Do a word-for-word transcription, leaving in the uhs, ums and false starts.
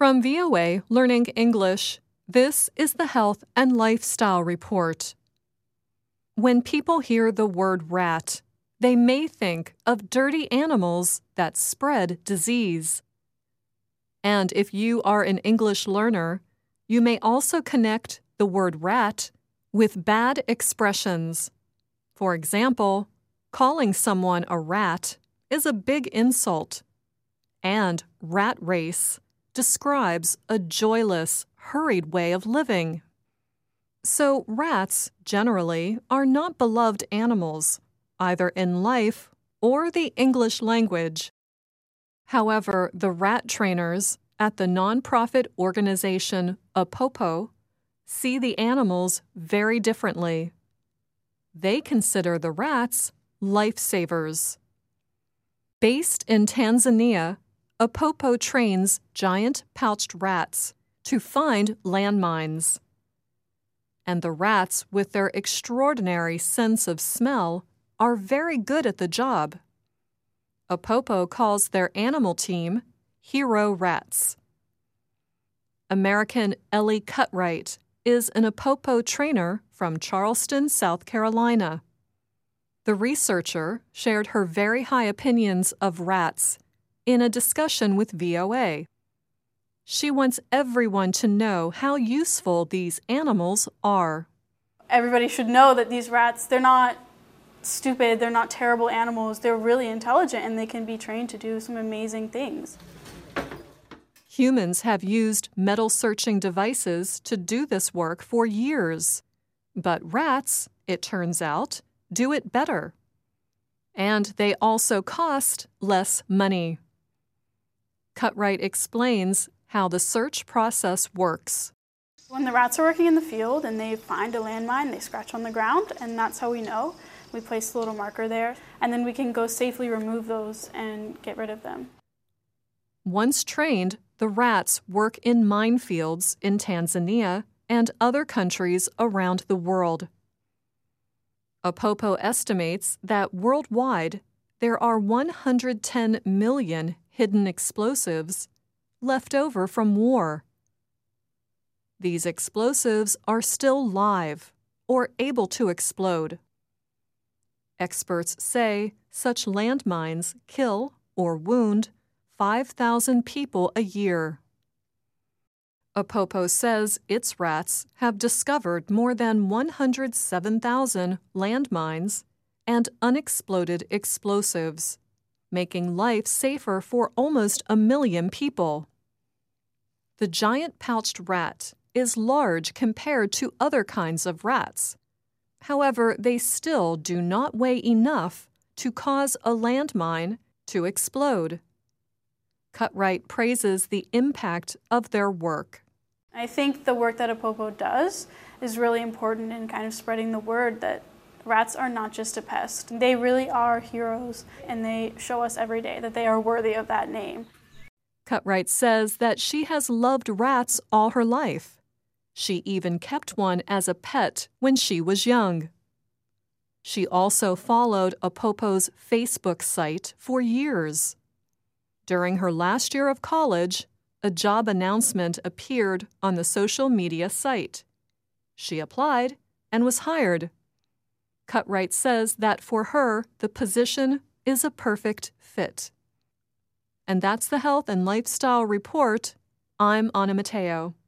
From V O A Learning English, this is the Health and Lifestyle Report. When people hear the word rat, they may think of dirty animals that spread disease. And if you are an English learner, you may also connect the word rat with bad expressions. For example, calling someone a rat is a big insult, and rat race describes a joyless, hurried way of living. So rats, generally, are not beloved animals, either in life or the English language. However, the rat trainers at the nonprofit organization Apopo see the animals very differently. They consider the rats lifesavers. Based in Tanzania, Apopo trains giant pouched rats to find landmines. And the rats, with their extraordinary sense of smell, are very good at the job. Apopo calls their animal team Hero Rats. American Ellie Cutright is an Apopo trainer from Charleston, South Carolina. The researcher shared her very high opinions of rats in a discussion with V O A. She wants everyone to know how useful these animals are. Everybody should know that these rats, they're not stupid, they're not terrible animals, they're really intelligent and they can be trained to do some amazing things. Humans have used metal searching devices to do this work for years. But rats, it turns out, do it better. And they also cost less money. Cutright explains how the search process works. When the rats are working in the field and they find a landmine, they scratch on the ground, and that's how we know. We place a little marker there, and then we can go safely remove those and get rid of them. Once trained, the rats work in minefields in Tanzania and other countries around the world. Apopo estimates that worldwide there are one hundred ten million hidden explosives left over from war. These explosives are still live or able to explode. Experts say such landmines kill or wound five thousand people a year. Apopo says its rats have discovered more than one hundred seven thousand landmines and unexploded explosives, making life safer for almost a million people. The giant pouched rat is large compared to other kinds of rats. However, they still do not weigh enough to cause a landmine to explode. Cutright praises the impact of their work. I think the work that Apopo does is really important in kind of spreading the word that rats are not just a pest. They really are heroes, and they show us every day that they are worthy of that name. Cutright says that she has loved rats all her life. She even kept one as a pet when she was young. She also followed Apopo's Facebook site for years. During her last year of college, a job announcement appeared on the social media site. She applied and was hired. Cutright says that for her, the position is a perfect fit. And that's the Health and Lifestyle Report. I'm Anna Mateo.